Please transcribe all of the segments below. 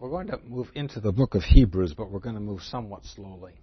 We're going to move into the book of Hebrews, but we're going to move somewhat slowly.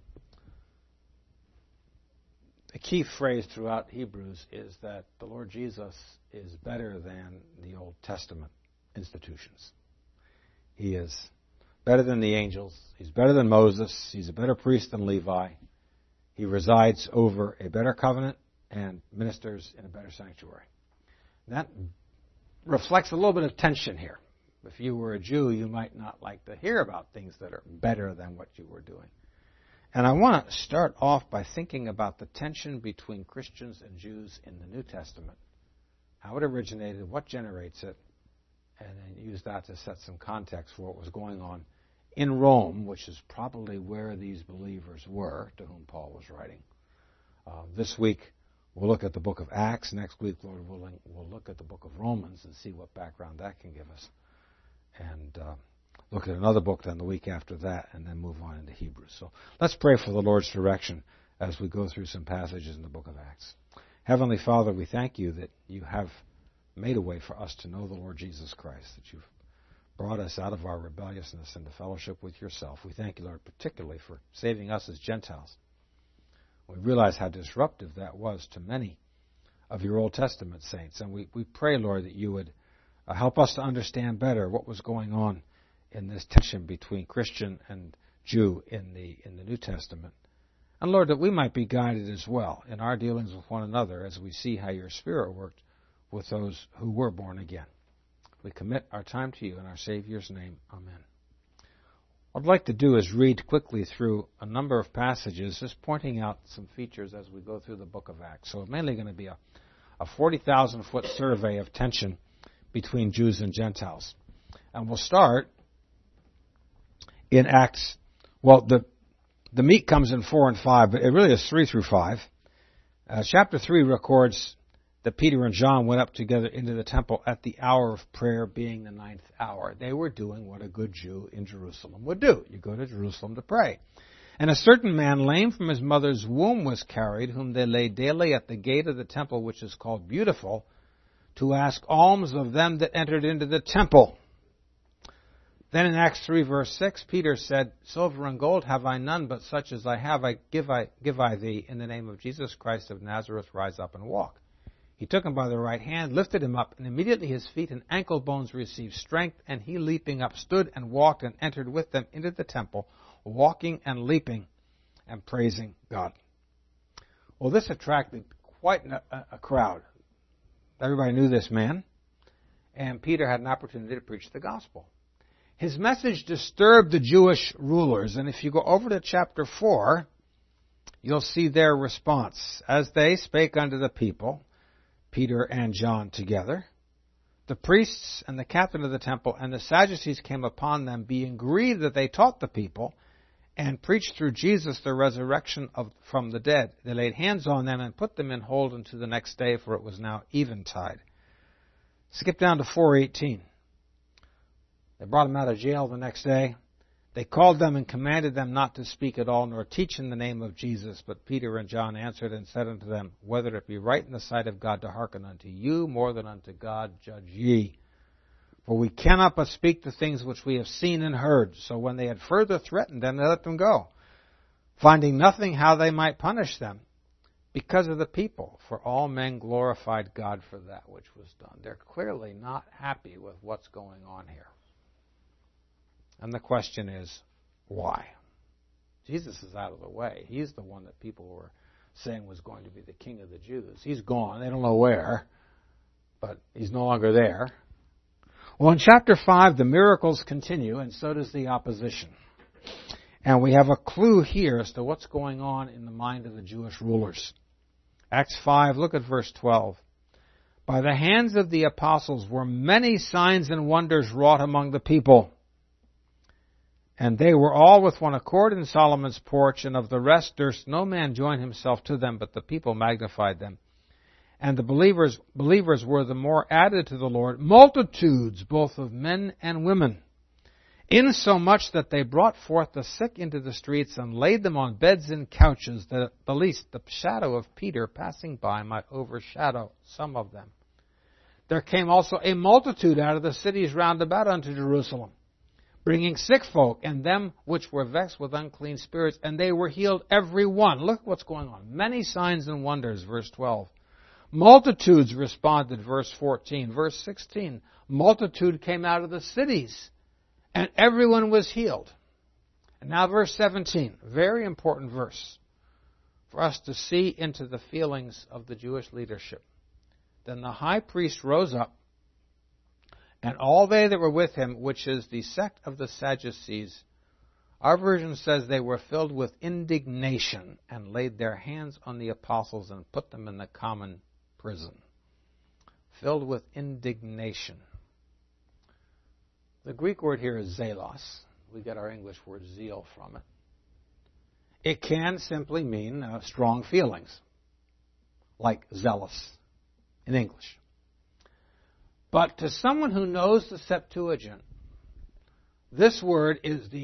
The key phrase throughout Hebrews is that the Lord Jesus is better than the Old Testament institutions. He is better than the angels. He's better than Moses. He's a better priest than Levi. He resides over a better covenant and ministers in a better sanctuary. That reflects a little bit of tension here. If you were a Jew, you might not like to hear about things that are better than what you were doing. And I want to start off by thinking about the tension between Christians and Jews in the New Testament, how it originated, what generates it, and then use that to set some context for what was going on in Rome, which is probably where these believers were to whom Paul was writing. This week, we'll look at the book of Acts. Next week, Lord willing, we'll look at the book of Romans and see what background that can give us. And look at another book then the week after that, and then move on into Hebrews. So let's pray for the Lord's direction as we go through some passages in the book of Acts. Heavenly Father, we thank you that you have made a way for us to know the Lord Jesus Christ, that you've brought us out of our rebelliousness into fellowship with yourself. We thank you, Lord, particularly for saving us as Gentiles. We realize how disruptive that was to many of your Old Testament saints. And we pray, Lord, that you would help us to understand better what was going on in this tension between Christian and Jew in the New Testament. And Lord, that we might be guided as well in our dealings with one another as we see how your Spirit worked with those who were born again. We commit our time to you in our Savior's name. Amen. What I'd like to do is read quickly through a number of passages, just pointing out some features as we go through the book of Acts. So it's mainly going to be a 40,000-foot survey of tension between Jews and Gentiles. And we'll start in Acts. Well, the meat comes in 4 and 5, but it really is 3 through 5. Chapter 3 records that Peter and John went up together into the temple at the hour of prayer, being the 9th hour. They were doing what a good Jew in Jerusalem would do. You go to Jerusalem to pray. And a certain man, lame from his mother's womb, was carried, whom they laid daily at the gate of the temple, which is called Beautiful, to ask alms of them that entered into the temple. Then in Acts 3, verse 6, Peter said, Silver and gold have I none, but such as I have I give thee. In the name of Jesus Christ of Nazareth, rise up and walk. He took him by the right hand, lifted him up, and immediately his feet and ankle bones received strength, and he, leaping up, stood and walked and entered with them into the temple, walking and leaping and praising God. Well, this attracted quite a crowd. Everybody knew this man, and Peter had an opportunity to preach the gospel. His message disturbed the Jewish rulers, and if you go over to chapter 4, you'll see their response. As they spake unto the people, Peter and John together, the priests and the captain of the temple and the Sadducees came upon them, being grieved that they taught the people and preached through Jesus the resurrection from the dead. They laid hands on them and put them in hold unto the next day, for it was now eventide. Skip down to 4:18. They brought him out of jail the next day. They called them and commanded them not to speak at all, nor teach in the name of Jesus. But Peter and John answered and said unto them, Whether it be right in the sight of God to hearken unto you more than unto God, judge ye. For we cannot but speak the things which we have seen and heard. So when they had further threatened them, they let them go, finding nothing how they might punish them, because of the people. For all men glorified God for that which was done. They're clearly not happy with what's going on here. And the question is, why? Jesus is out of the way. He's the one that people were saying was going to be the king of the Jews. He's gone. They don't know where, but he's no longer there. Well, in chapter 5, the miracles continue, and so does the opposition. And we have a clue here as to what's going on in the mind of the Jewish rulers. Acts 5, look at verse 12. By the hands of the apostles were many signs and wonders wrought among the people. And they were all with one accord in Solomon's porch, and of the rest durst no man join himself to them, but the people magnified them. And the believers were the more added to the Lord, multitudes both of men and women, insomuch that they brought forth the sick into the streets and laid them on beds and couches, that at the least the shadow of Peter passing by might overshadow some of them. There came also a multitude out of the cities round about unto Jerusalem, bringing sick folk and them which were vexed with unclean spirits, and they were healed every one. Look what's going on. Many signs and wonders, verse 12. Multitudes responded, verse 14. Verse 16, multitude came out of the cities, and everyone was healed. And now verse 17, very important verse for us to see into the feelings of the Jewish leadership. Then the high priest rose up, and all they that were with him, which is the sect of the Sadducees, our version says they were filled with indignation and laid their hands on the apostles and put them in the common prison. Filled with indignation. The Greek word here is zelos. We get our English word zeal from it. It can simply mean strong feelings, like zealous in English. But to someone who knows the Septuagint, this word is the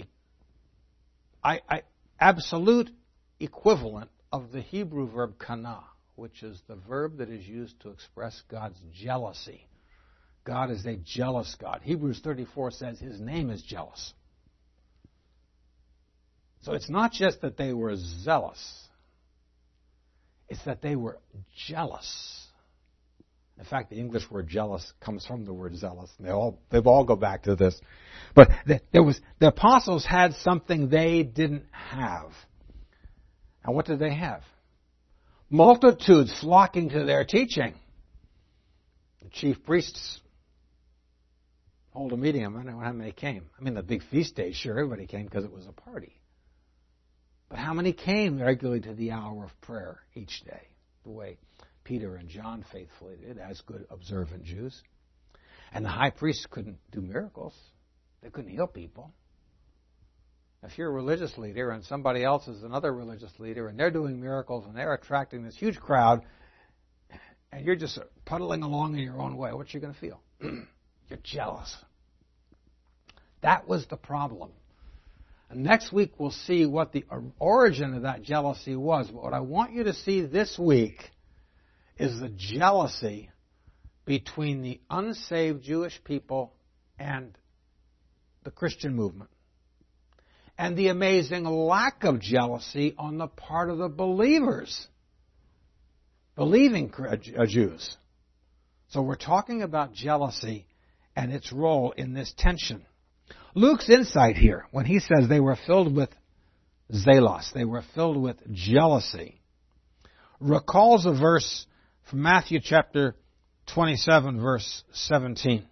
absolute equivalent of the Hebrew verb kana, which is the verb that is used to express God's jealousy. God is a jealous God. Hebrews 34 says his name is jealous. So it's not just that they were zealous. It's that they were jealous. In fact, the English word jealous comes from the word zealous. They all go back to this. But the apostles had something they didn't have. And what did they have? Multitudes flocking to their teaching. The chief priests hold a meeting. I don't know how many came. I mean, the big feast day, sure, everybody came because it was a party. But how many came regularly to the hour of prayer each day? The way Peter and John faithfully did, as good observant Jews. And the high priests couldn't do miracles. They couldn't heal people. If you're a religious leader and somebody else is another religious leader and they're doing miracles and they're attracting this huge crowd and you're just puddling along in your own way, what you going to feel? You're jealous. That was the problem. And next week we'll see what the origin of that jealousy was. But what I want you to see this week is the jealousy between the unsaved Jewish people and the Christian movement. And the amazing lack of jealousy on the part of the believers, believing Jews. So we're talking about jealousy and its role in this tension. Luke's insight here, when he says they were filled with zelos, they were filled with jealousy, recalls a verse from Matthew chapter 27, verse 17.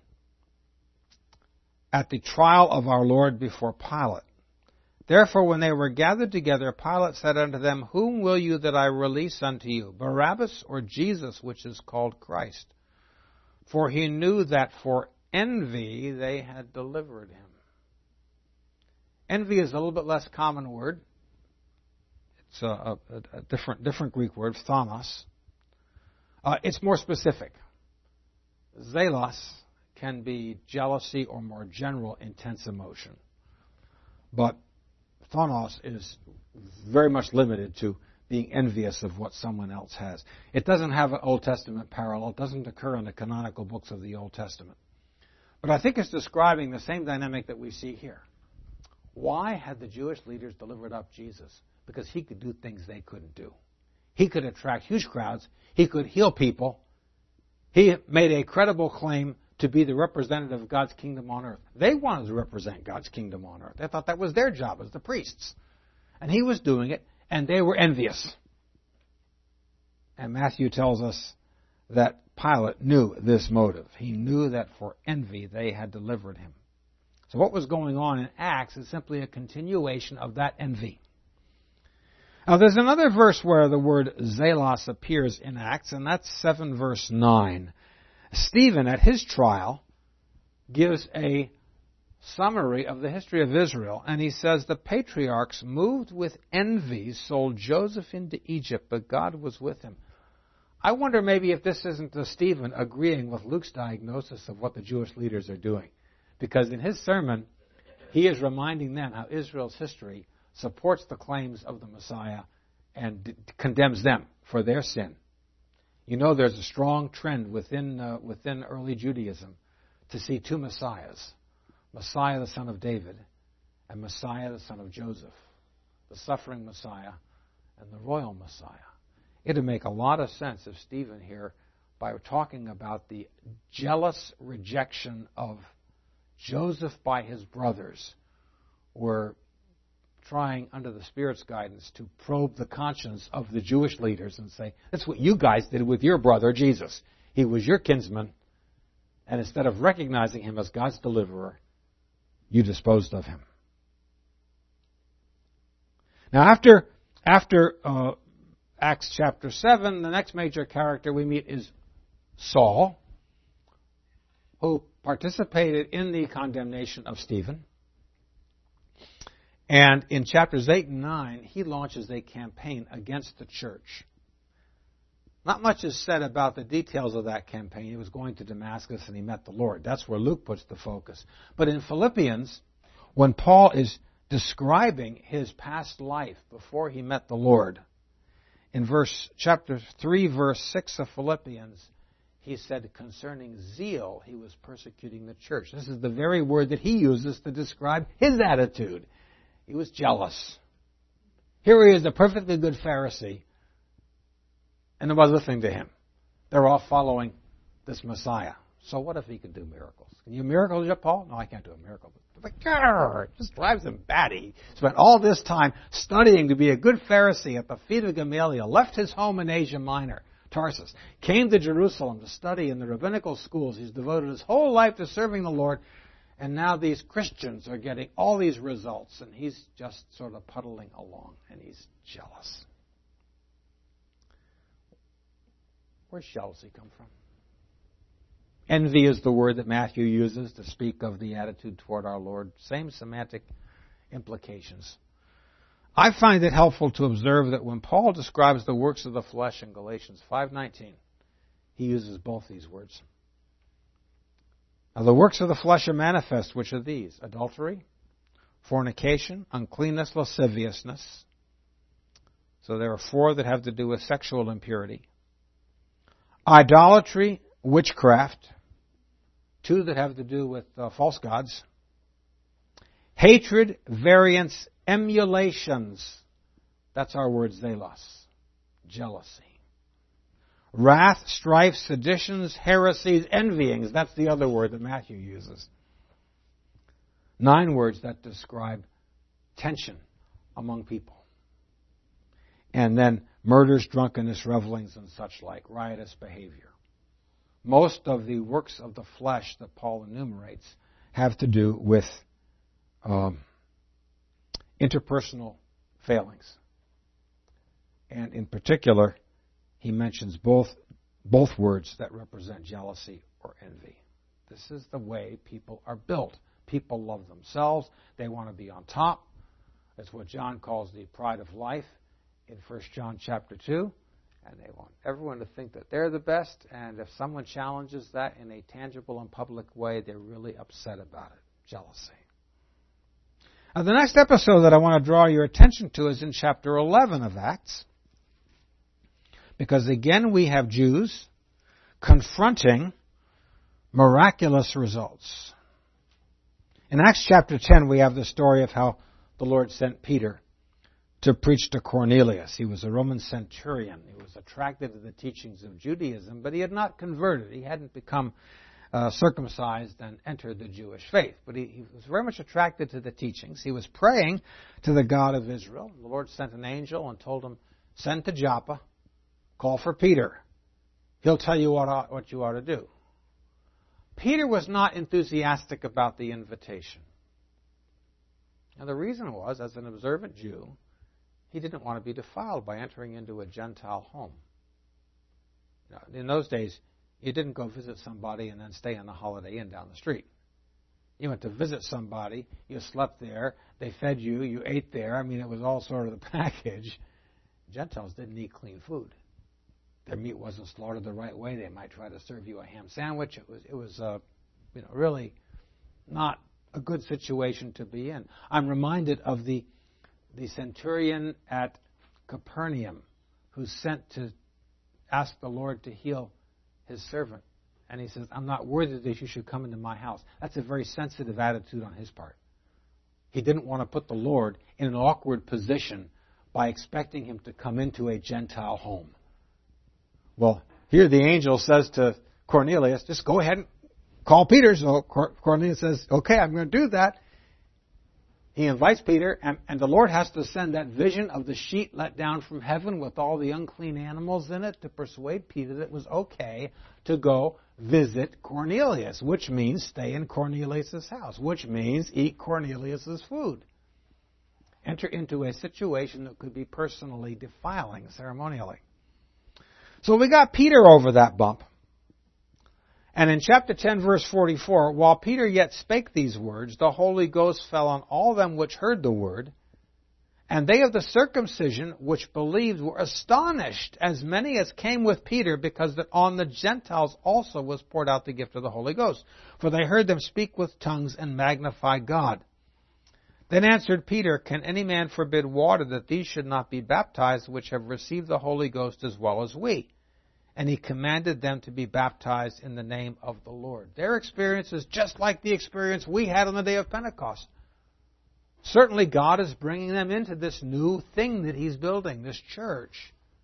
At the trial of our Lord before Pilate. Therefore, when they were gathered together, Pilate said unto them, Whom will you that I release unto you, Barabbas or Jesus, which is called Christ? For he knew that for envy they had delivered him. Envy is a little bit less common word. It's a different Greek word, phthanos. It's more specific. Zelos can be jealousy or more general intense emotion. But phthanos is very much limited to being envious of what someone else has. It doesn't have an Old Testament parallel. It doesn't occur in the canonical books of the Old Testament. But I think it's describing the same dynamic that we see here. Why had the Jewish leaders delivered up Jesus? Because he could do things they couldn't do. He could attract huge crowds. He could heal people. He made a credible claim to be the representative of God's kingdom on earth. They wanted to represent God's kingdom on earth. They thought that was their job as the priests. And he was doing it, and they were envious. And Matthew tells us that Pilate knew this motive. He knew that for envy they had delivered him. So what was going on in Acts is simply a continuation of that envy. Now there's another verse where the word zelos appears in Acts, and that's 7 verse 9. Stephen, at his trial, gives a summary of the history of Israel, and he says, the patriarchs, moved with envy, sold Joseph into Egypt, but God was with him. I wonder maybe if this isn't Stephen agreeing with Luke's diagnosis of what the Jewish leaders are doing. Because in his sermon, he is reminding them how Israel's history supports the claims of the Messiah and condemns them for their sin. You know, there's a strong trend within early Judaism to see two Messiahs. Messiah the son of David and Messiah the son of Joseph, the suffering Messiah and the royal Messiah. It would make a lot of sense if Stephen here, by talking about the jealous rejection of Joseph by his brothers, were trying, under the Spirit's guidance, to probe the conscience of the Jewish leaders and say, that's what you guys did with your brother Jesus. He was your kinsman, and instead of recognizing him as God's deliverer, you disposed of him. Now, after Acts chapter 7, the next major character we meet is Saul, who participated in the condemnation of Stephen. And in chapters 8 and 9, he launches a campaign against the church. Not much is said about the details of that campaign. He was going to Damascus and he met the Lord. That's where Luke puts the focus. But in Philippians, when Paul is describing his past life before he met the Lord, in chapter 3, verse 6 of Philippians, he said concerning zeal, he was persecuting the church. This is the very word that he uses to describe his attitude. He was jealous. Here he is, a perfectly good Pharisee, and nobody was listening to him. They're all following this Messiah. So what if he could do miracles? Can you do miracles yet, Paul? No, I can't do a miracle. But it just drives him batty. He spent all this time studying to be a good Pharisee at the feet of Gamaliel, left his home in Asia Minor, Tarsus, came to Jerusalem to study in the rabbinical schools. He's devoted his whole life to serving the Lord. And now these Christians are getting all these results, and he's just sort of puddling along, and he's jealous. Where's jealousy come from? Envy is the word that Matthew uses to speak of the attitude toward our Lord. Same semantic implications. I find it helpful to observe that when Paul describes the works of the flesh in Galatians 5:19, he uses both these words. Now the works of the flesh are manifest, which are these: adultery, fornication, uncleanness, lasciviousness. So there are 4 that have to do with sexual impurity. Idolatry, witchcraft. 2 that have to do with false gods. Hatred, variance, emulations. That's our word zelos. Jealousy. Wrath, strife, seditions, heresies, envyings. That's the other word that Matthew uses. 9 words that describe tension among people. And then murders, drunkenness, revelings, and such like, riotous behavior. Most of the works of the flesh that Paul enumerates have to do with interpersonal failings. And in particular, he mentions both words that represent jealousy or envy. This is the way people are built. People love themselves. They want to be on top. That's what John calls the pride of life in 1 John chapter 2. And they want everyone to think that they're the best. And if someone challenges that in a tangible and public way, they're really upset about it. Jealousy. Now, the next episode that I want to draw your attention to is in chapter 11 of Acts. Because again, we have Jews confronting miraculous results. In Acts chapter 10, we have the story of how the Lord sent Peter to preach to Cornelius. He was a Roman centurion. He was attracted to the teachings of Judaism, but he had not converted. He hadn't become circumcised and entered the Jewish faith. But he was very much attracted to the teachings. He was praying to the God of Israel. The Lord sent an angel and told him, send to Joppa, call for Peter. He'll tell you what you ought to do. Peter was not enthusiastic about the invitation. And the reason was, as an observant Jew, he didn't want to be defiled by entering into a Gentile home. In those days, you didn't go visit somebody and then stay in the Holiday Inn down the street. You went to visit somebody, you slept there, they fed you, you ate there. I mean, it was all sort of the package. Gentiles didn't eat clean food. Their meat wasn't slaughtered the right way. They might try to serve you a ham sandwich. It was really not a good situation to be in. I'm reminded of the centurion at Capernaum who's sent to ask the Lord to heal his servant. and he says, I'm not worthy that you should come into my house. That's a very sensitive attitude on his part. He didn't want to put the Lord in an awkward position by expecting him to come into a Gentile home. Well, here the angel says to Cornelius, just go ahead and call Peter. So Cornelius says, okay, I'm going to do that. He invites Peter, and the Lord has to send that vision of the sheet let down from heaven with all the unclean animals in it to persuade Peter that it was okay to go visit Cornelius, which means stay in Cornelius' house, which means eat Cornelius' food. Enter into a situation that could be personally defiling ceremonially. So we got Peter over that bump. And in chapter 10, verse 44, while Peter yet spake these words, the Holy Ghost fell on all them which heard the word, and they of the circumcision which believed were astonished, as many as came with Peter, because that on the Gentiles also was poured out the gift of the Holy Ghost. For they heard them speak with tongues and magnify God. Then answered Peter, Can any man forbid water that these should not be baptized, which have received the Holy Ghost as well as we? And he commanded them to be baptized in the name of the Lord. Their experience is just like the experience we had on the day of Pentecost. Certainly God is bringing them into this new thing that He's building, this church.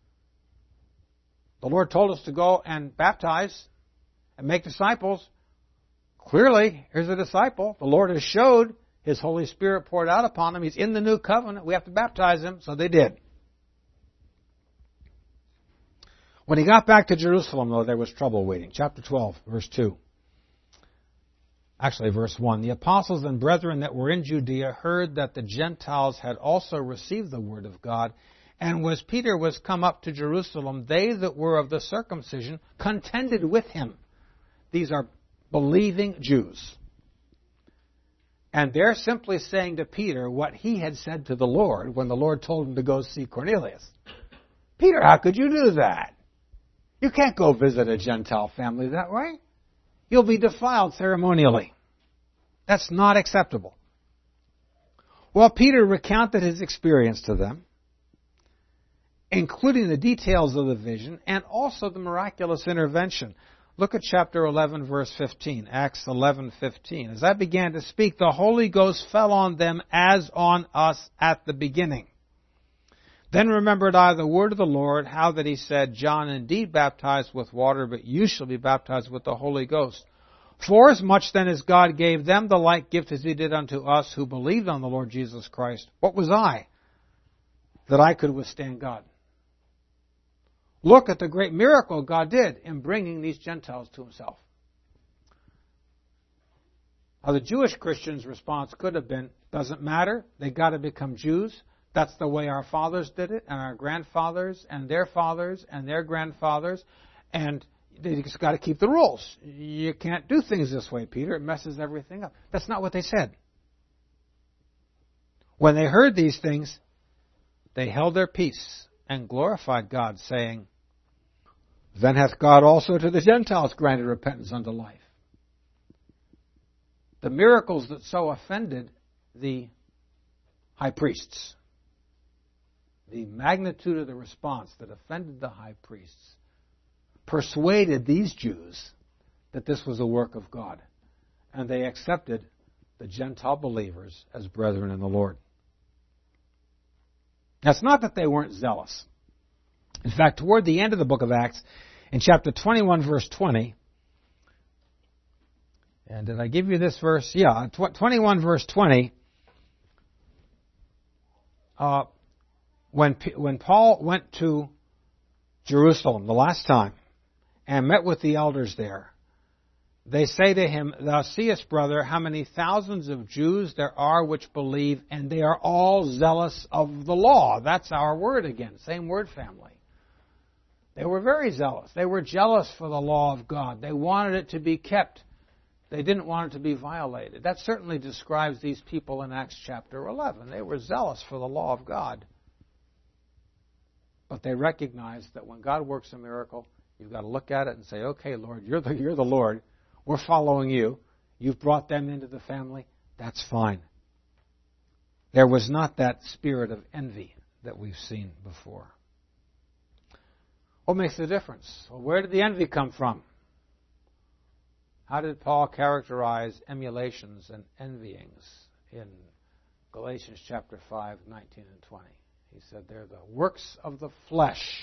The Lord told us to go and baptize and make disciples. Clearly, here's a disciple. The Lord has showed His Holy Spirit poured out upon him. He's in the new covenant. We have to baptize him, so they did. When he got back to Jerusalem, though, there was trouble waiting. Chapter 12, verse 2. Actually, verse 1. The apostles and brethren that were in Judea heard that the Gentiles had also received the word of God. And as Peter was come up to Jerusalem, they that were of the circumcision contended with him. These are believing Jews. And they're simply saying to Peter what he had said to the Lord when the Lord told him to go see Cornelius. Peter, how could you do that? You can't go visit a Gentile family that way. You'll be defiled ceremonially. That's not acceptable. Well, Peter recounted his experience to them, including the details of the vision and also the miraculous intervention. Look at chapter 11, verse 15, Acts 11:15. As I began to speak, the Holy Ghost fell on them as on us at the beginning. Then remembered I the word of the Lord, how that he said, John indeed baptized with water, but you shall be baptized with the Holy Ghost. Forasmuch then as God gave them the like gift as he did unto us who believed on the Lord Jesus Christ, what was I that I could withstand God? Look at the great miracle God did in bringing these Gentiles to himself. Now, the Jewish Christians' response could have been, doesn't matter, they've got to become Jews. That's the way our fathers did it, and our grandfathers, and their fathers, and their grandfathers, and they just got to keep the rules. You can't do things this way, Peter. It messes everything up. That's not what they said. When they heard these things, they held their peace and glorified God, saying, Then hath God also to the Gentiles granted repentance unto life. The miracles that so offended the high priests, the magnitude of the response that offended the high priests, persuaded these Jews that this was a work of God. And they accepted the Gentile believers as brethren in the Lord. Now, it's not that they weren't zealous. In fact, toward the end of the book of Acts, in chapter 21, verse 20, and did I give you this verse? Yeah, 21, verse 20, when Paul went to Jerusalem the last time and met with the elders there, they say to him, Thou seest, brother, how many thousands of Jews there are which believe, and they are all zealous of the law. That's our word again, same word family. They were very zealous. They were jealous for the law of God. They wanted it to be kept. They didn't want it to be violated. That certainly describes these people in Acts chapter 11. They were zealous for the law of God. But they recognized that when God works a miracle, you've got to look at it and say, okay, Lord, you're the Lord. We're following you. You've brought them into the family. That's fine. There was not that spirit of envy that we've seen before. What makes the difference? Well, where did the envy come from? How did Paul characterize emulations and envyings in Galatians chapter 5, 19 and 20? He said they're the works of the flesh.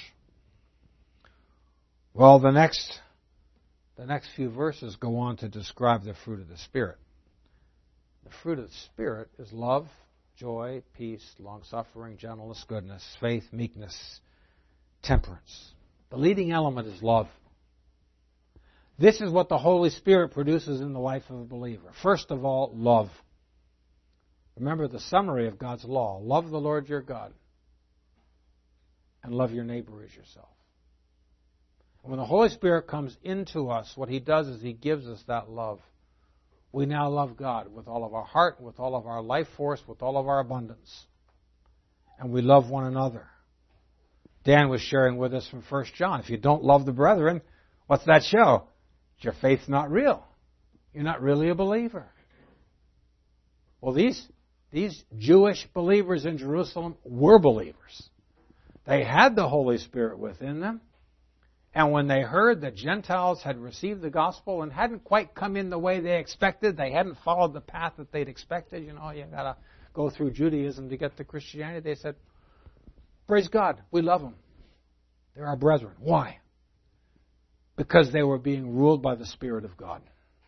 Well, the next few verses go on to describe the fruit of the Spirit. The fruit of the Spirit is love, joy, peace, long-suffering, gentleness, goodness, faith, meekness, temperance. The leading element is love. This is what the Holy Spirit produces in the life of a believer. First of all, love. Remember the summary of God's law. Love the Lord your God and love your neighbor as yourself. When the Holy Spirit comes into us, what He does is He gives us that love. We now love God with all of our heart, with all of our life force, with all of our abundance. And we love one another. Dan was sharing with us from 1 John. If you don't love the brethren, what's that show? Your faith's not real. You're not really a believer. Well, these Jewish believers in Jerusalem were believers. They had the Holy Spirit within them. And when they heard that Gentiles had received the gospel and hadn't quite come in the way they expected, they hadn't followed the path that they'd expected, you got to go through Judaism to get to Christianity, they said, praise God, we love them. They're our brethren. Why? Because they were being ruled by the Spirit of God.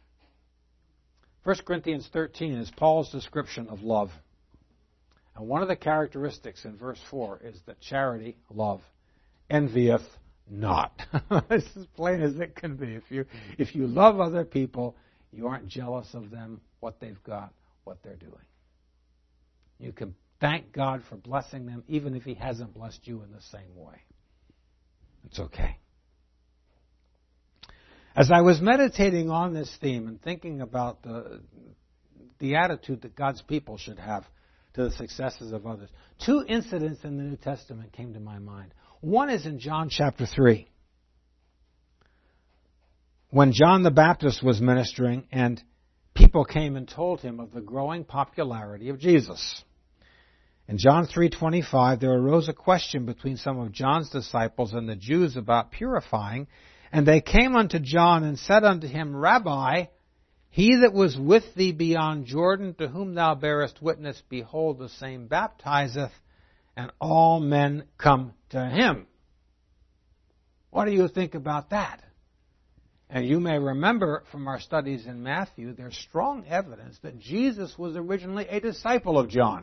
1 Corinthians 13 is Paul's description of love. And one of the characteristics in verse 4 is that charity, love, envieth not. It's as plain as it can be. If you love other people, you aren't jealous of them, what they've got, what they're doing. You can thank God for blessing them, even if He hasn't blessed you in the same way. It's okay. As I was meditating on this theme and thinking about the attitude that God's people should have to the successes of others, two incidents in the New Testament came to my mind. One is in John chapter 3, when John the Baptist was ministering and people came and told him of the growing popularity of Jesus. In John 3:25, there arose a question between some of John's disciples and the Jews about purifying, and they came unto John and said unto him, Rabbi, he that was with thee beyond Jordan, to whom thou bearest witness, behold, the same baptizeth, and all men come to him. What do you think about that? And you may remember from our studies in Matthew, there's strong evidence that Jesus was originally a disciple of John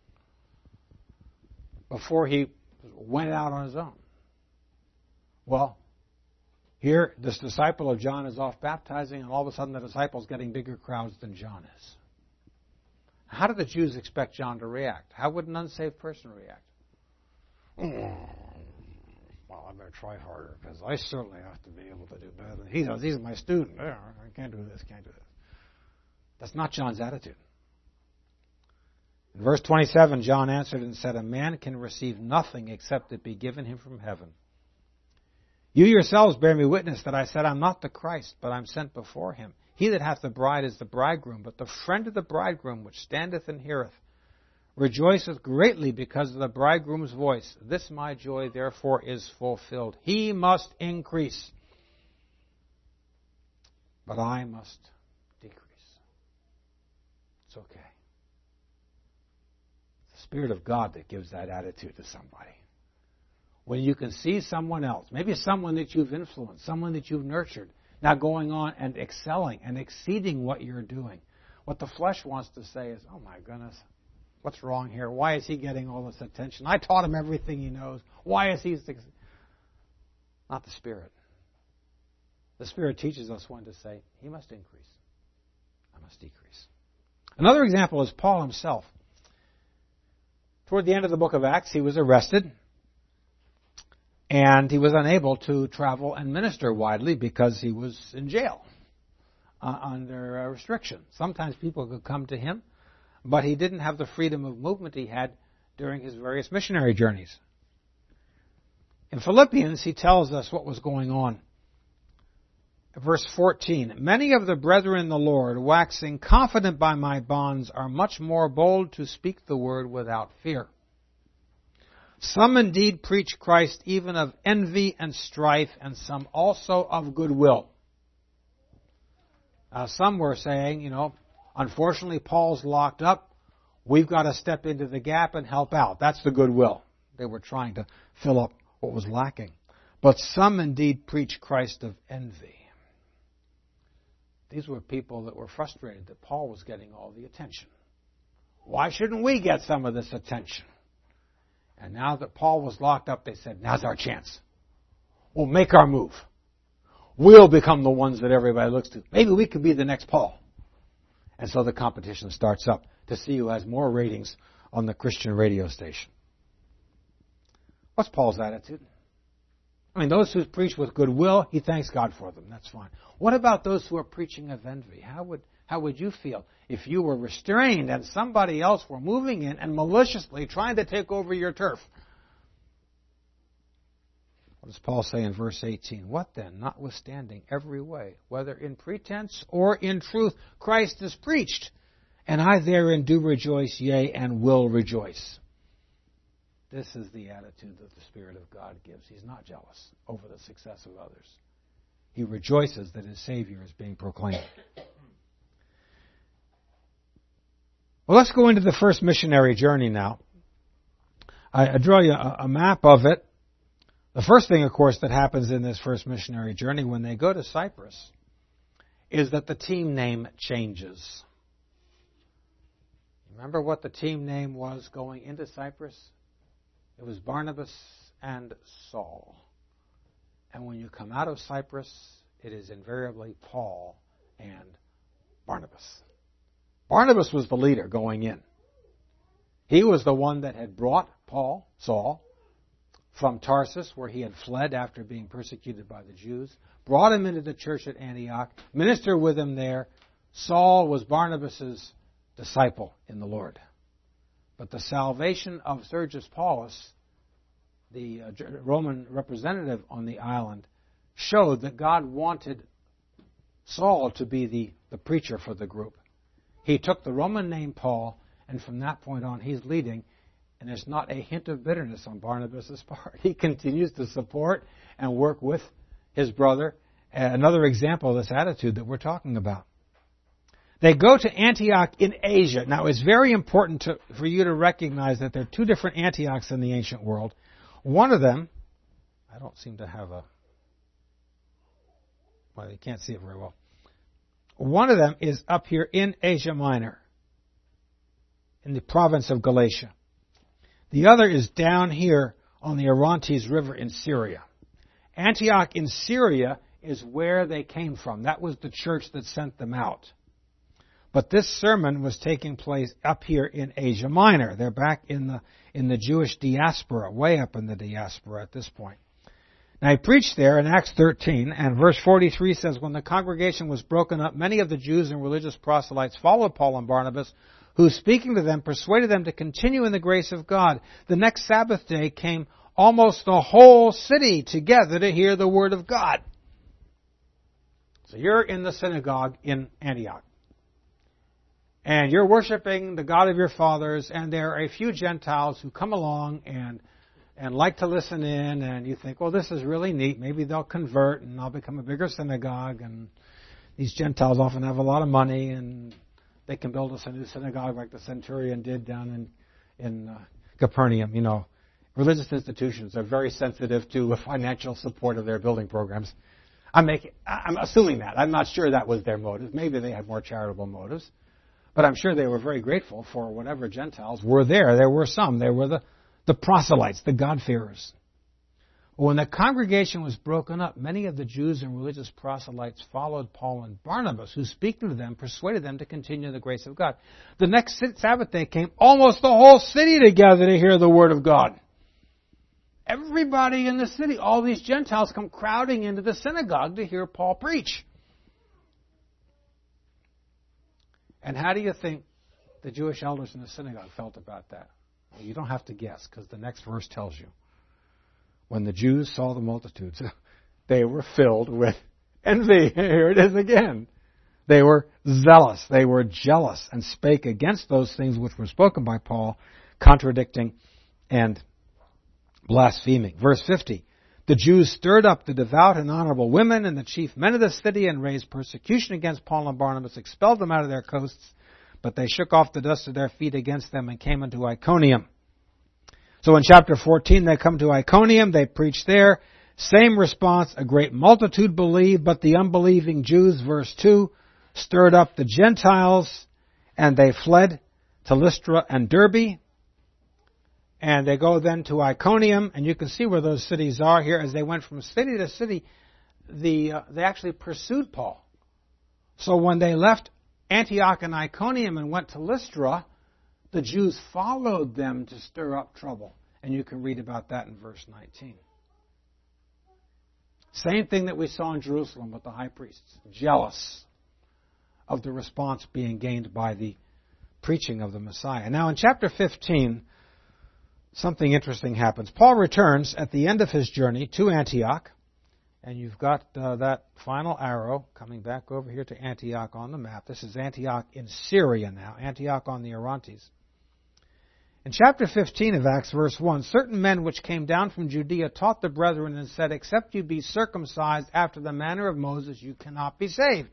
before he went out on his own. Well, here, this disciple of John is off baptizing, and all of a sudden the disciple's getting bigger crowds than John is. How do the Jews expect John to react? How would an unsaved person react? Well, I better try harder, because I certainly have to be able to do better than he does. He's my student. I can't do this, can't do this. That's not John's attitude. In verse 27, John answered and said, A man can receive nothing except it be given him from heaven. You yourselves bear me witness that I said, I'm not the Christ, but I'm sent before him. He that hath the bride is the bridegroom, but the friend of the bridegroom, which standeth and heareth, rejoiceth greatly because of the bridegroom's voice. This my joy, therefore, is fulfilled. He must increase, but I must decrease. It's okay. It's the Spirit of God that gives that attitude to somebody. When you can see someone else, maybe someone that you've influenced, someone that you've nurtured, now going on and excelling and exceeding what you're doing. What the flesh wants to say is, oh my goodness, what's wrong here? Why is he getting all this attention? I taught him everything he knows. Why is he... Not the Spirit. The Spirit teaches us when to say, he must increase. I must decrease. Another example is Paul himself. Toward the end of the book of Acts, he was arrested. And he was unable to travel and minister widely because he was in jail under restriction. Sometimes people could come to him, but he didn't have the freedom of movement he had during his various missionary journeys. In Philippians, he tells us what was going on. Verse 14, Many of the brethren in the Lord, waxing confident by my bonds, are much more bold to speak the word without fear. Some indeed preach Christ even of envy and strife, and some also of goodwill. Some were saying, unfortunately Paul's locked up. We've got to step into the gap and help out. That's the goodwill. They were trying to fill up what was lacking. But some indeed preach Christ of envy. These were people that were frustrated that Paul was getting all the attention. Why shouldn't we get some of this attention? And now that Paul was locked up, they said, now's our chance. We'll make our move. We'll become the ones that everybody looks to. Maybe we could be the next Paul. And so the competition starts up to see who has more ratings on the Christian radio station. What's Paul's attitude? Those who preach with goodwill, he thanks God for them. That's fine. What about those who are preaching of envy? How would you feel if you were restrained and somebody else were moving in and maliciously trying to take over your turf? What does Paul say in verse 18? What then? Notwithstanding every way, whether in pretense or in truth, Christ is preached, and I therein do rejoice, yea, and will rejoice. This is the attitude that the Spirit of God gives. He's not jealous over the success of others. He rejoices that his Savior is being proclaimed. Well, let's go into the first missionary journey now. I draw you a map of it. The first thing, of course, that happens in this first missionary journey when they go to Cyprus is that the team name changes. Remember what the team name was going into Cyprus? It was Barnabas and Saul. And when you come out of Cyprus, it is invariably Paul and Barnabas. Barnabas was the leader going in. He was the one that had brought Saul, from Tarsus, where he had fled after being persecuted by the Jews, brought him into the church at Antioch, ministered with him there. Saul was Barnabas' disciple in the Lord. But the salvation of Sergius Paulus, the Roman representative on the island, showed that God wanted Saul to be the preacher for the group. He took the Roman name Paul, and from that point on, he's leading. And there's not a hint of bitterness on Barnabas' part. He continues to support and work with his brother. Another example of this attitude that we're talking about. They go to Antioch in Asia. Now, it's very important for you to recognize that there are two different Antiochs in the ancient world. One of them, I don't seem to have you can't see it very well. One of them is up here in Asia Minor, in the province of Galatia. The other is down here on the Orontes River in Syria. Antioch in Syria is where they came from. That was the church that sent them out. But this sermon was taking place up here in Asia Minor. They're back in the Jewish diaspora, way up in the diaspora at this point. Now he preached there in Acts 13, and verse 43 says, when the congregation was broken up, many of the Jews and religious proselytes followed Paul and Barnabas, who, speaking to them, persuaded them to continue in the grace of God. The next Sabbath day came almost the whole city together to hear the word of God. So you're in the synagogue in Antioch. And you're worshiping the God of your fathers, and there are a few Gentiles who come along and like to listen in, and you think, well, this is really neat. Maybe they'll convert, and I'll become a bigger synagogue, and these Gentiles often have a lot of money, and they can build us a new synagogue like the centurion did down in Capernaum. Religious institutions are very sensitive to the financial support of their building programs. I'm assuming that. I'm not sure that was their motive. Maybe they had more charitable motives. But I'm sure they were very grateful for whatever Gentiles were there. There were some. There were the proselytes, the God-fearers. When the congregation was broken up, many of the Jews and religious proselytes followed Paul and Barnabas, who, speaking to them, persuaded them to continue in the grace of God. The next Sabbath day came almost the whole city together to hear the word of God. Everybody in the city, all these Gentiles come crowding into the synagogue to hear Paul preach. And how do you think the Jewish elders in the synagogue felt about that? Well, you don't have to guess, because the next verse tells you. When the Jews saw the multitudes, they were filled with envy. Here it is again. They were zealous. They were jealous and spake against those things which were spoken by Paul, contradicting and blaspheming. Verse 50. The Jews stirred up the devout and honorable women and the chief men of the city and raised persecution against Paul and Barnabas, expelled them out of their coasts, but they shook off the dust of their feet against them and came unto Iconium. So in chapter 14, they come to Iconium, they preach there. Same response, a great multitude believed, but the unbelieving Jews, verse 2, stirred up the Gentiles, and they fled to Lystra and Derbe. And they go then to Iconium, and you can see where those cities are here. As they went from city to city, they actually pursued Paul. So when they left Antioch and Iconium and went to Lystra, the Jews followed them to stir up trouble. And you can read about that in verse 19. Same thing that we saw in Jerusalem with the high priests, jealous of the response being gained by the preaching of the Messiah. Now in chapter 15, something interesting happens. Paul returns at the end of his journey to Antioch, and you've got that final arrow coming back over here to Antioch on the map. This is Antioch in Syria now, Antioch on the Orontes. In chapter 15 of Acts, verse 1, certain men which came down from Judea taught the brethren and said, except you be circumcised after the manner of Moses, you cannot be saved.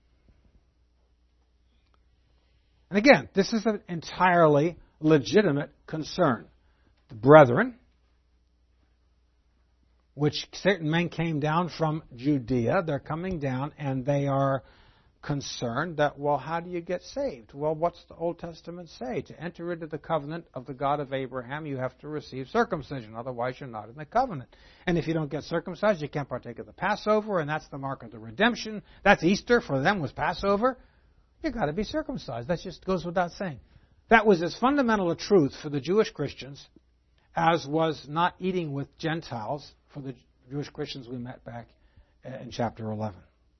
And again, this is an entirely legitimate concern. The brethren, which certain men came down from Judea, they're coming down and they are concerned that, well, how do you get saved? Well, what's the Old Testament say? To enter into the covenant of the God of Abraham, you have to receive circumcision. Otherwise, you're not in the covenant. And if you don't get circumcised, you can't partake of the Passover, and that's the mark of the redemption. That's Easter. For them was Passover. You've got to be circumcised. That just goes without saying. That was as fundamental a truth for the Jewish Christians as was not eating with Gentiles for the Jewish Christians we met back in chapter 11.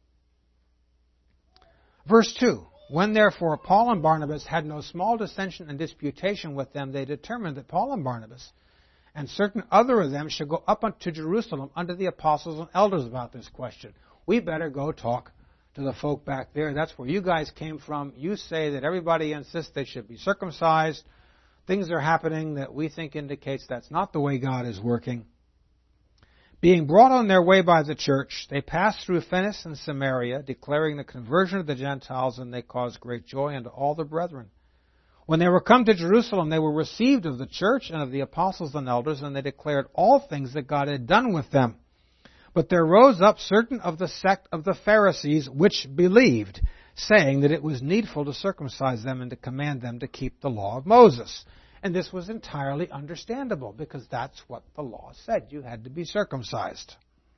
Verse 2, when therefore Paul and Barnabas had no small dissension and disputation with them, they determined that Paul and Barnabas and certain other of them should go up unto Jerusalem unto the apostles and elders about this question. We better go talk to the folk back there. That's where you guys came from. You say that everybody insists they should be circumcised. Things are happening that we think indicates that's not the way God is working. Being brought on their way by the church, they passed through Phoenicia and Samaria, declaring the conversion of the Gentiles, and they caused great joy unto all the brethren. When they were come to Jerusalem, they were received of the church and of the apostles and elders, and they declared all things that God had done with them. But there rose up certain of the sect of the Pharisees which believed, saying that it was needful to circumcise them and to command them to keep the law of Moses. And this was entirely understandable because that's what the law said. You had to be circumcised.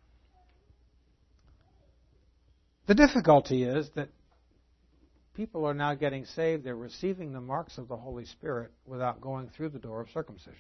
The difficulty is that people are now getting saved. They're receiving the marks of the Holy Spirit without going through the door of circumcision.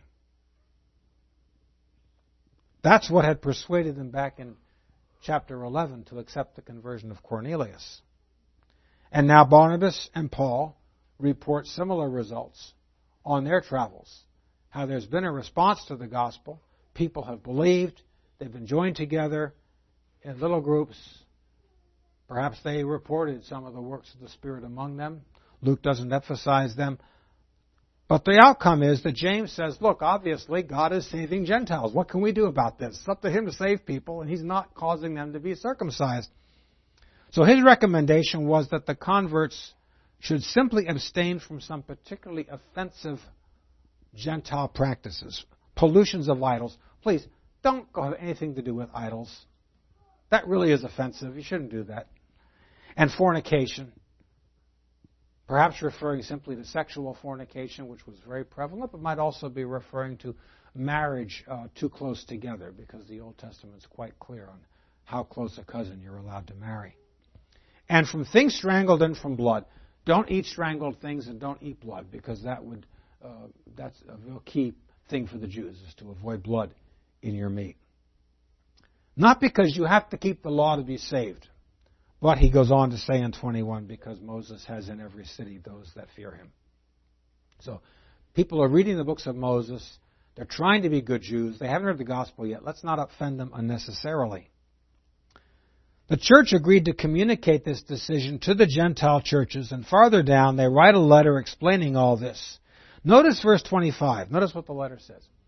That's what had persuaded them back in chapter 11 to accept the conversion of Cornelius. And now Barnabas and Paul report similar results on their travels. How there's been a response to the gospel. People have believed. They've been joined together in little groups. Perhaps they reported some of the works of the Spirit among them. Luke doesn't emphasize them. But the outcome is that James says, look, obviously God is saving Gentiles. What can we do about this? It's up to Him to save people, and He's not causing them to be circumcised. So his recommendation was that the converts should simply abstain from some particularly offensive Gentile practices, pollutions of idols. Please, don't have anything to do with idols. That really is offensive. You shouldn't do that. And fornication, perhaps referring simply to sexual fornication, which was very prevalent, but might also be referring to marriage too close together, because the Old Testament is quite clear on how close a cousin you're allowed to marry. And from things strangled and from blood. Don't eat strangled things and don't eat blood, because that's a real key thing for the Jews, is to avoid blood in your meat. Not because you have to keep the law to be saved, but he goes on to say in 21, because Moses has in every city those that fear him. So people are reading the books of Moses. They're trying to be good Jews. They haven't heard the gospel yet. Let's not offend them unnecessarily. The church agreed to communicate this decision to the Gentile churches, and farther down they write a letter explaining all this. Notice verse 25. Notice what the letter says.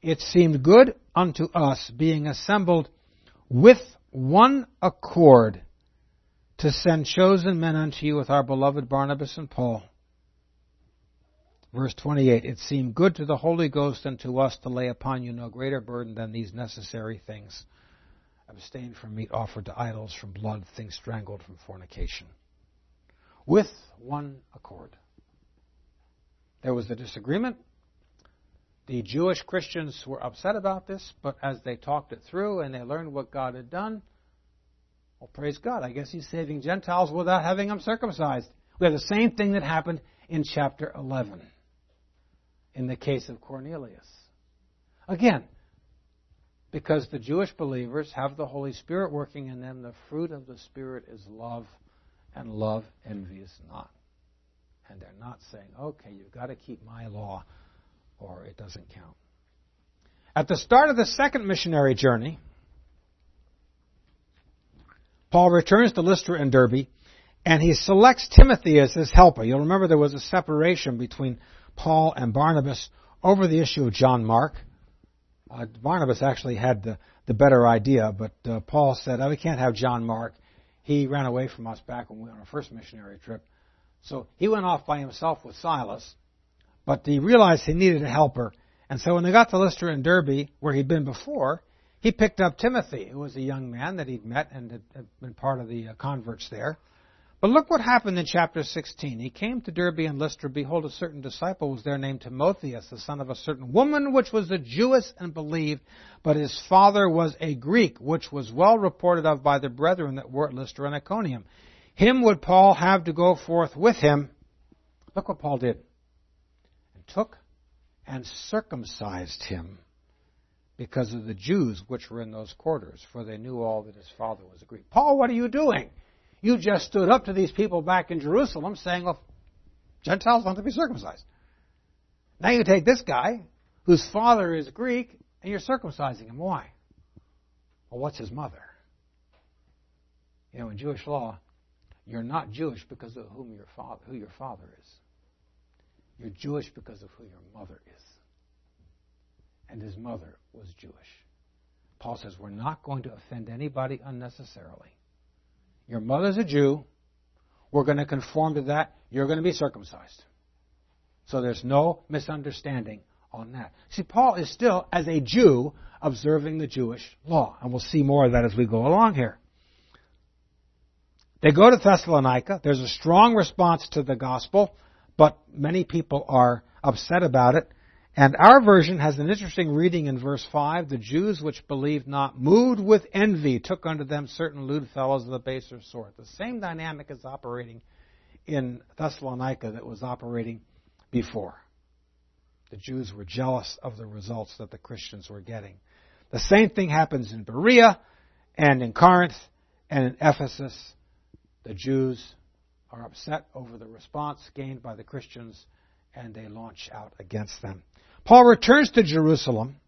it seemed good unto us, being assembled with one accord, to send chosen men unto you with our beloved Barnabas and Paul. Verse 28, it seemed good to the Holy Ghost and to us to lay upon you no greater burden than these necessary things. Abstain from meat offered to idols, from blood, things strangled, from fornication. With one accord. There was a disagreement. The Jewish Christians were upset about this, but as they talked it through and they learned what God had done, well, praise God, I guess He's saving Gentiles without having them circumcised. We have the same thing that happened in chapter 11 in the case of Cornelius. Again, because the Jewish believers have the Holy Spirit working in them, the fruit of the Spirit is love, and love envies not. And they're not saying, okay, you've got to keep my law, or it doesn't count. At the start of the second missionary journey, Paul returns to Lystra and Derbe, and he selects Timothy as his helper. You'll remember there was a separation between Paul and Barnabas over the issue of John Mark. Barnabas actually had the better idea, but Paul said, we can't have John Mark. He ran away from us back when we went on our first missionary trip. So he went off by himself with Silas, but he realized he needed a helper. And so when they got to Lystra and Derbe, where he'd been before, he picked up Timothy, who was a young man that he'd met and had been part of the converts there. But look what happened in chapter 16. He came to Derbe and Lystra. Behold, a certain disciple was there named Timotheus, the son of a certain woman, which was a Jewess and believed, but his father was a Greek, which was well reported of by the brethren that were at Lystra and Iconium. Him would Paul have to go forth with him. Look what Paul did. And took and circumcised him because of the Jews which were in those quarters, for they knew all that his father was a Greek. Paul, what are you doing? You just stood up to these people back in Jerusalem saying, well, Gentiles don't have to be circumcised. Now you take this guy, whose father is Greek, and you're circumcising him. Why? Well, what's his mother? You know, in Jewish law, you're not Jewish because of who your father is. You're Jewish because of who your mother is. And his mother was Jewish. Paul says, we're not going to offend anybody unnecessarily. Your mother's a Jew. We're going to conform to that. You're going to be circumcised. So there's no misunderstanding on that. See, Paul is still, as a Jew, observing the Jewish law. And we'll see more of that as we go along here. They go to Thessalonica. There's a strong response to the gospel, but many people are upset about it. And our version has an interesting reading in verse 5. The Jews which believed not, moved with envy, took unto them certain lewd fellows of the baser sort. The same dynamic is operating in Thessalonica that was operating before. The Jews were jealous of the results that the Christians were getting. The same thing happens in Berea and in Corinth and in Ephesus. The Jews are upset over the response gained by the Christians, and they launch out against them. Paul returns to Jerusalem,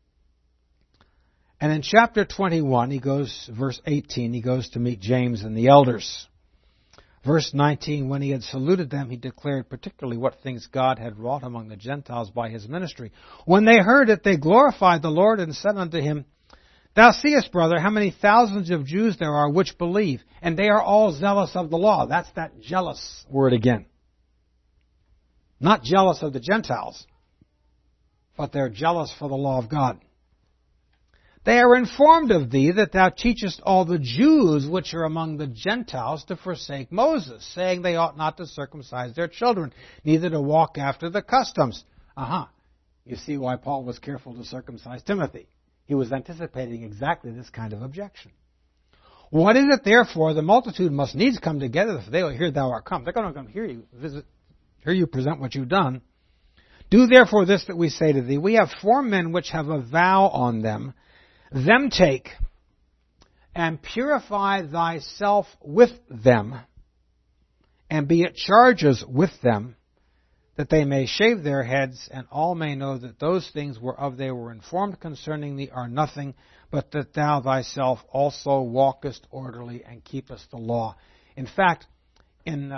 and in chapter 21, verse 18, he goes to meet James and the elders. Verse 19, when he had saluted them, he declared particularly what things God had wrought among the Gentiles by his ministry. When they heard it, they glorified the Lord and said unto him, Thou seest, brother, how many thousands of Jews there are which believe, and they are all zealous of the law. That's that jealous word again. Not jealous of the Gentiles, but they're jealous for the law of God. They are informed of thee that thou teachest all the Jews which are among the Gentiles to forsake Moses, saying they ought not to circumcise their children, neither to walk after the customs. You see why Paul was careful to circumcise Timothy. He was anticipating exactly this kind of objection. What is it, therefore? The multitude must needs come together, if they will hear thou art come. They're going to come hear you, hear you present what you've done. Do therefore this that we say to thee. We have 4 men which have a vow on them. Them take, and purify thyself with them, and be at charges with them, that they may shave their heads, and all may know that those things whereof they were informed concerning thee are nothing, but that thou thyself also walkest orderly and keepest the law. In fact, in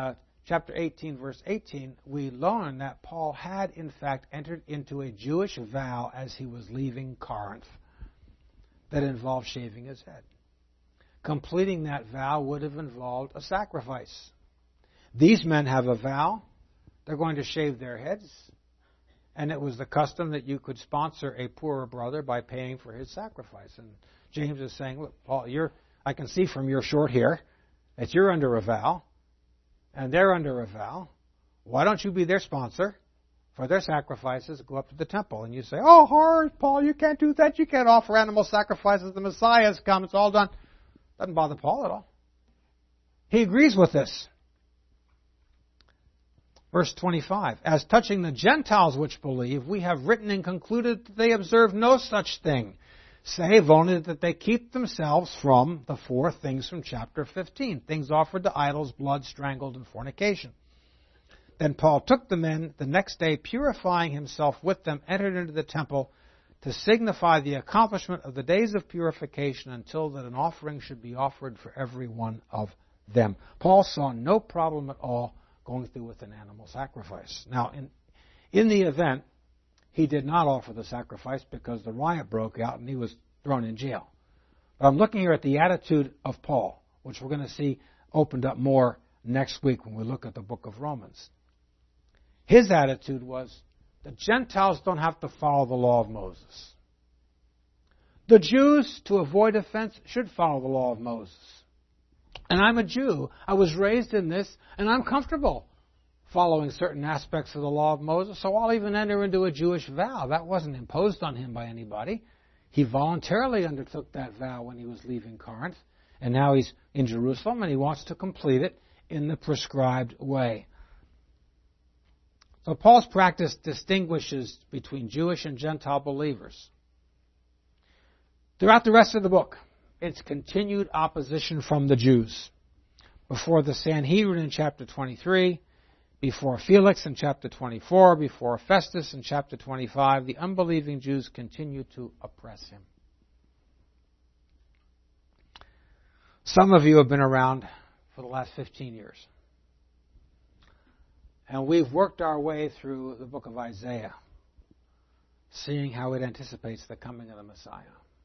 chapter 18, verse 18, we learn that Paul had, in fact, entered into a Jewish vow as he was leaving Corinth that involved shaving his head. Completing that vow would have involved a sacrifice. These men have a vow. They're going to shave their heads. And it was the custom that you could sponsor a poorer brother by paying for his sacrifice. And James is saying, look, Paul, I can see from your short hair that you're under a vow, and they're under a vow. Why don't you be their sponsor for their sacrifices? Go up to the temple. And you say, oh, hard, Paul, you can't do that. You can't offer animal sacrifices. The Messiah has come. It's all done. Doesn't bother Paul at all. He agrees with this. Verse 25, as touching the Gentiles which believe, we have written and concluded that they observe no such thing, save only that they keep themselves from the four things from chapter 15, things offered to idols, blood strangled, and fornication. Then Paul took the men the next day, purifying himself with them, entered into the temple to signify the accomplishment of the days of purification until that an offering should be offered for every one of them. Paul saw no problem at all going through with an animal sacrifice. Now, in the event, he did not offer the sacrifice because the riot broke out and he was thrown in jail. But I'm looking here at the attitude of Paul, which we're going to see opened up more next week when we look at the book of Romans. His attitude was, the Gentiles don't have to follow the law of Moses. The Jews, to avoid offense, should follow the law of Moses. And I'm a Jew. I was raised in this, and I'm comfortable following certain aspects of the law of Moses, so I'll even enter into a Jewish vow. That wasn't imposed on him by anybody. He voluntarily undertook that vow when he was leaving Corinth, and now he's in Jerusalem, and he wants to complete it in the prescribed way. So Paul's practice distinguishes between Jewish and Gentile believers. Throughout the rest of the book, it's continued opposition from the Jews. Before the Sanhedrin in chapter 23, before Felix in chapter 24, before Festus in chapter 25, the unbelieving Jews continue to oppress him. Some of you have been around for the last 15 years. And we've worked our way through the book of Isaiah, seeing how it anticipates the coming of the Messiah.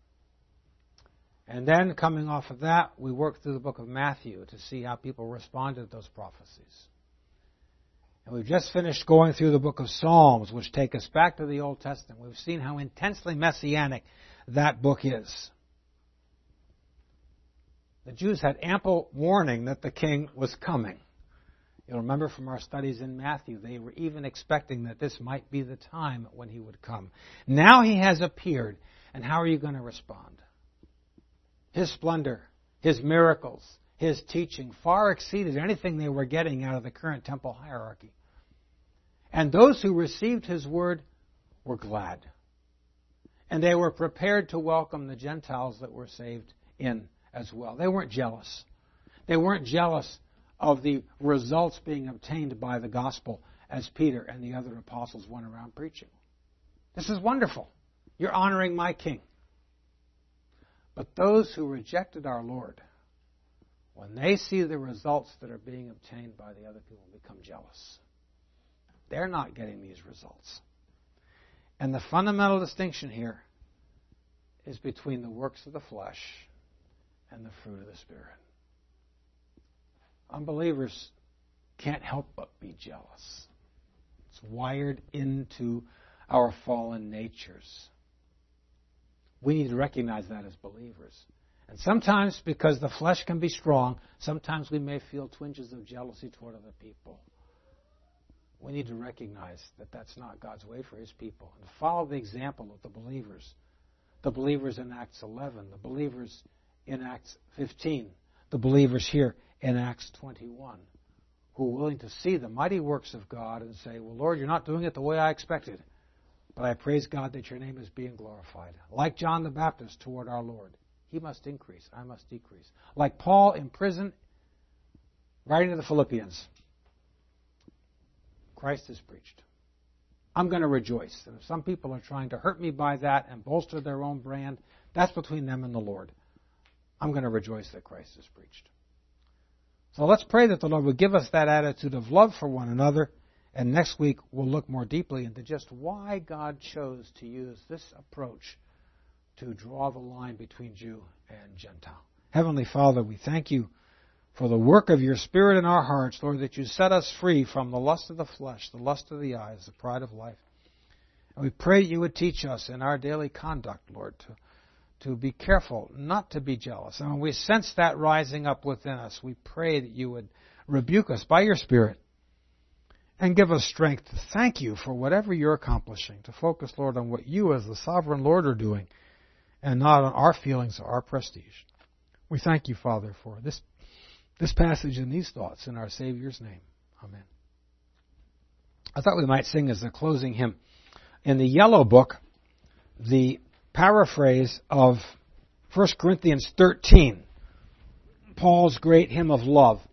And then, coming off of that, we worked through the book of Matthew to see how people responded to those prophecies. And we've just finished going through the book of Psalms, which take us back to the Old Testament. We've seen how intensely messianic that book is. The Jews had ample warning that the king was coming. You'll remember from our studies in Matthew, they were even expecting that this might be the time when he would come. Now he has appeared, and how are you going to respond? His splendor, his miracles, his teaching far exceeded anything they were getting out of the current temple hierarchy. And those who received his word were glad. And they were prepared to welcome the Gentiles that were saved in as well. They weren't jealous. They weren't jealous of the results being obtained by the gospel as Peter and the other apostles went around preaching. This is wonderful. You're honoring my king. But those who rejected our Lord, when they see the results that are being obtained by the other people, become jealous. They're not getting these results. And the fundamental distinction here is between the works of the flesh and the fruit of the Spirit. Unbelievers can't help but be jealous. It's wired into our fallen natures. We need to recognize that as believers. And sometimes, because the flesh can be strong, sometimes we may feel twinges of jealousy toward other people. We need to recognize that that's not God's way for his people. And follow the example of the believers. The believers in Acts 11, the believers in Acts 15, the believers here in Acts 21, who are willing to see the mighty works of God and say, well, Lord, you're not doing it the way I expected. But I praise God that your name is being glorified. Like John the Baptist toward our Lord. He must increase, I must decrease. Like Paul in prison, writing to the Philippians. Christ is preached. I'm going to rejoice. And if some people are trying to hurt me by that and bolster their own brand, that's between them and the Lord. I'm going to rejoice that Christ is preached. So let's pray that the Lord would give us that attitude of love for one another. And next week we'll look more deeply into just why God chose to use this approach to draw the line between Jew and Gentile. Heavenly Father, we thank you for the work of your Spirit in our hearts, Lord, that you set us free from the lust of the flesh, the lust of the eyes, the pride of life. And we pray you would teach us in our daily conduct, Lord, to be careful, not to be jealous. And when we sense that rising up within us, we pray that you would rebuke us by your Spirit and give us strength to thank you for whatever you're accomplishing, to focus, Lord, on what you as the sovereign Lord are doing and not on our feelings or our prestige. We thank you, Father, for this passage and these thoughts in our Savior's name. Amen. I thought we might sing as the closing hymn. In the yellow book, the paraphrase of 1 Corinthians 13, Paul's great hymn of love.